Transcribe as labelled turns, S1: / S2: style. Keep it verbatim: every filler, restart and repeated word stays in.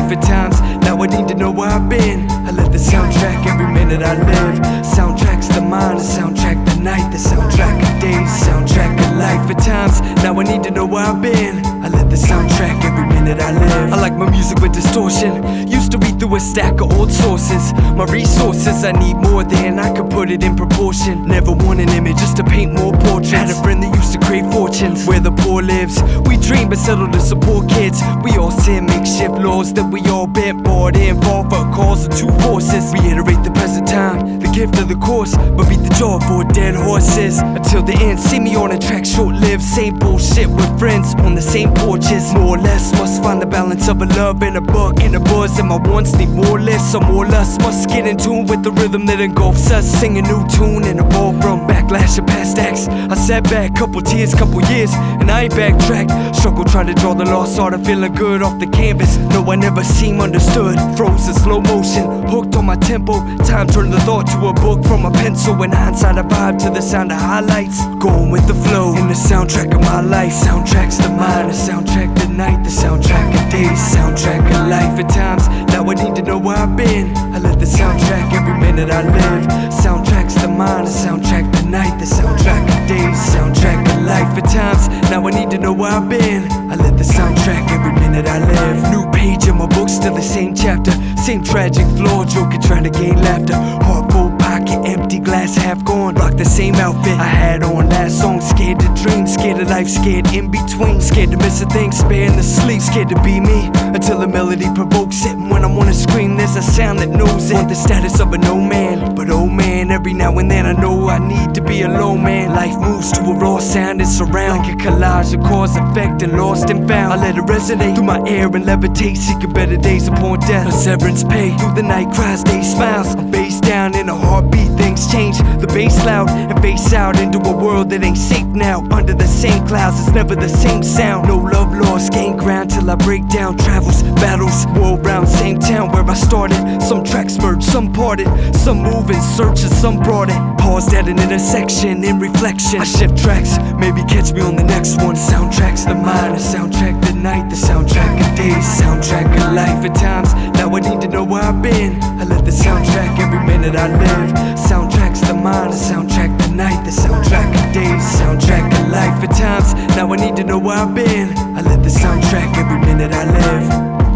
S1: life at times. Now I need to know where I've been. I let the soundtrack every minute I live. Soundtrack's the mind, the soundtrack the night, the soundtrack of days, soundtrack of life at times. Now I need to know where I've been. I let the soundtrack every minute I live. I like my music with distortion. Used to read through a stack of old sources. My resources, I need more than I could put it in proportion. Never want an image just to paint more portraits. Had a friend that used to crave fortunes where the poor lives. We dream but settle to support kids. We all sin, makeshift laws that we all bent, bought in, fall for a cause of two forces. Reiterate the present time, the gift of the course, but beat the jaw for dead horses. Until the end, see me on a track, short-lived. Same bullshit with friends on the same porches. More or less, must find the balance of a love and a buck and a buzz. And my wants need more less, some more lust. Must get in tune with the rhythm that engulfs us. Sing a new tune in a ballroom. Backlash of past acts. I sat back, couple tears, couple years, and I ain't backtracked. Struggle trying to draw the lost art of feeling good off the canvas. No, I never seem understood. Froze in slow motion, hooked on my tempo. Time turned the thought to a book from a pencil. In hindsight, I vibe to the sound of highlights. Going with the flow in the soundtrack of my life. Soundtrack's the mind, the soundtrack the night, the soundtrack of days, soundtrack of life at times. Now I need to know where I've been. I let the soundtrack every minute I live. Soundtrack's the mind, the soundtrack the night, the soundtrack of days, soundtrack of life at times. Now I need to know where I've been. I let the soundtrack every minute I live. New page in my book, still the same chapter. Same tragic flaw, joking trying to gain laughter. Heart full, pocket empty, glass half gone. Rock the same outfit I had on last song. Scared to dream, scared of life, scared in between. Scared to miss a thing, sparing the sleep. Scared to be me, until the melody provokes it. And when I wanna scream, there's a sound that knows it. Want the status of a no man, but oh man, every now and then I know I need to be alone, man. Life moves to a raw sound and surround. Like a collage of cause, effect, and lost and found. I let it resonate through my air and levitate, seeking better days upon death. A severance pay, through the night cries, day smiles. I'm face down in a heartbeat, things change. The bass loud and face out into a world that ain't safe now. Under the same clouds, it's never the same sound. No love lost, gain ground till I break down. Travels, battles, world round, same town where I started. Some tracks merged, some parted, some move in search and some brought it. Paused at an intersection in reflection. I shift tracks, maybe catch me on the next one. Soundtrack's the mind, the soundtrack the night, the soundtrack of days, soundtrack of life at times. Now I need to know where I've been. I let the soundtrack every minute I live. Soundtrack's the mind, the soundtrack the night, the soundtrack of days, soundtrack of life at times. Now I need to know where I've been. I let the soundtrack every minute I live.